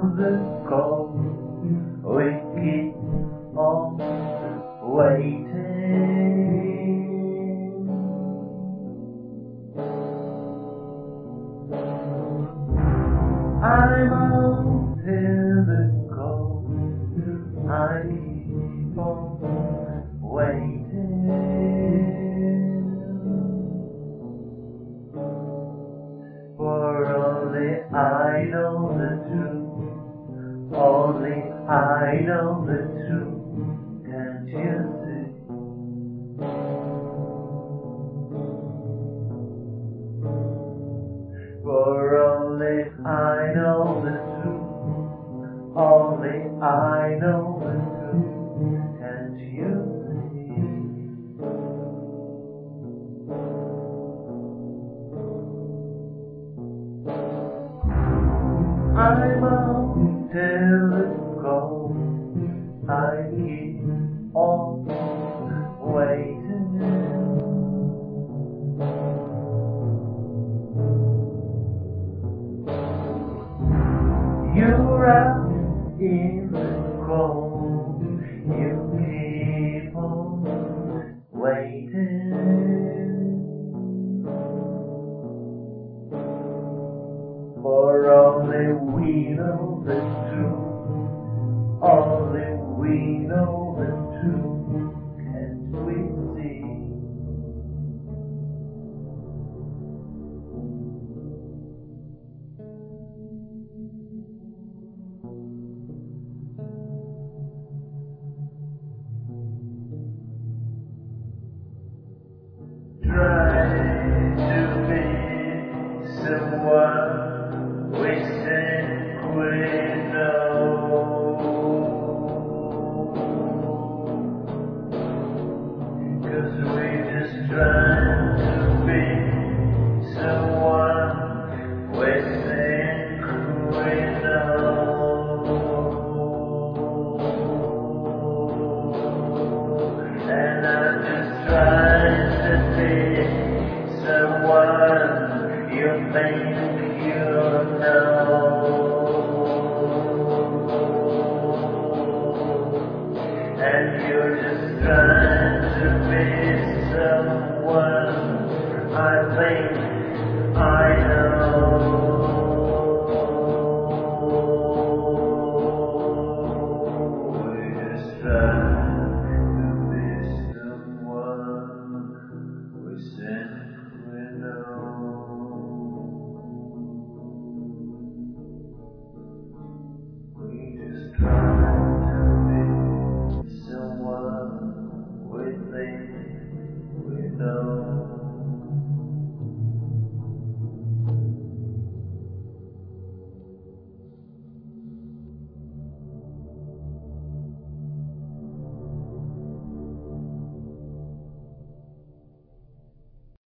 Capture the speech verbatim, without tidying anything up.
the cold, we keep on waiting. I'm out in the cold, I keep on waiting. For only I know the truth, only I know the truth, can't you see? For only I know the truth, only I know the truth, can't you see? I'm out till it's cold, I keep on waiting. You're out in the cold, you keep on waiting. For only we know the truth, only we know the truth, can't we see? Try to be someone we think we know, 'cause we just try to be someone we think we know. And I'm just trying to be someone you think you know.